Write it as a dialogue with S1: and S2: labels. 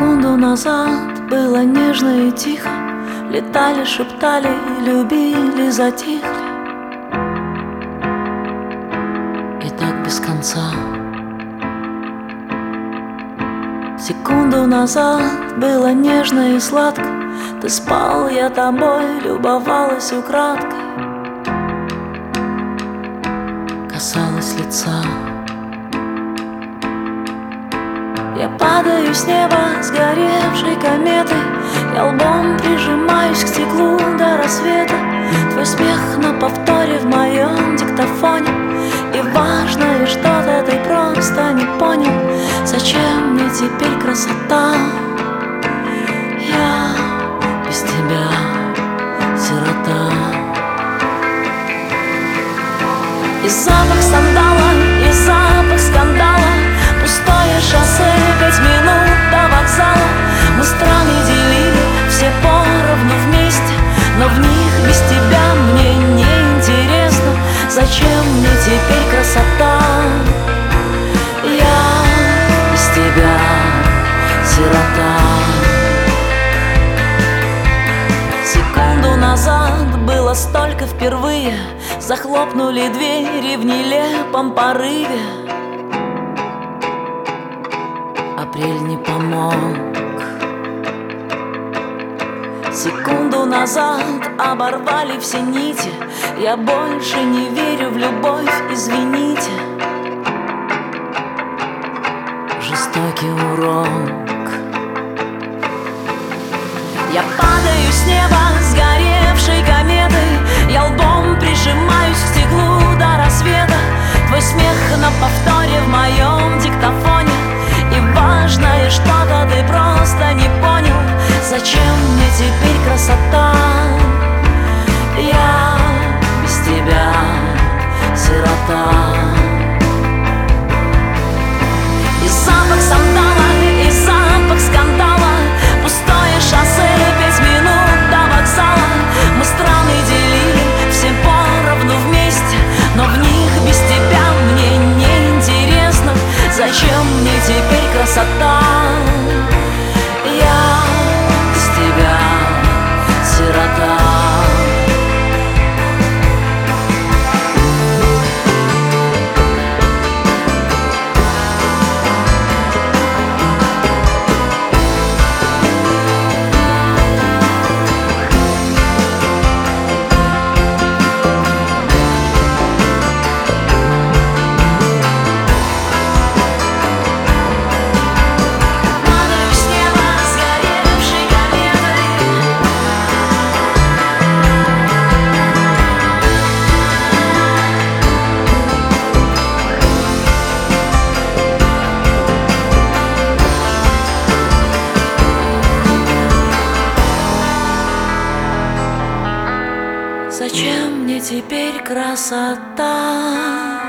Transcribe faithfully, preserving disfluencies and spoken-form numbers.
S1: Секунду назад было нежно и тихо, летали, шептали, любили, затихли. И так без конца. Секунду назад было нежно и сладко, ты спал, я тобой любовалась украдкой, касалась лица. Я падаю с неба сгоревшей кометой, я лбом прижимаюсь к стеклу до рассвета. Твой смех на повторе в моем диктофоне, и важное что-то ты просто не понял. Зачем мне теперь красота? Я без тебя сирота. И запах сандала, и запах скандала, пустое шоссе, пять минут до вокзала. Мы страны делили, все поровну вместе, но в них без тебя мне не интересно. Зачем мне теперь красота? Я без тебя сирота. Секунду назад было столько впервые, захлопнули двери в нелепом порыве. Апрель не помог. Секунду назад оборвали все нити, я больше не верю в любовь, извините. Жестокий урок. Я падаю с неба сгоревшей кометой, я лбом прижимаюсь к стеклу до рассвета. Твой смех на повторе в моем диктофоне, и важное что-то ты просто не понял. Зачем мне теперь красота? Я без тебя сирота. И запах сандала, и запах скандала, пустое шоссе, пять минут до вокзала. Мы страны делили, все поровну вместе, но в них без тебя мне не интересно. Зачем мне теперь красота? Я без тебя сирота. Зачем мне теперь красота?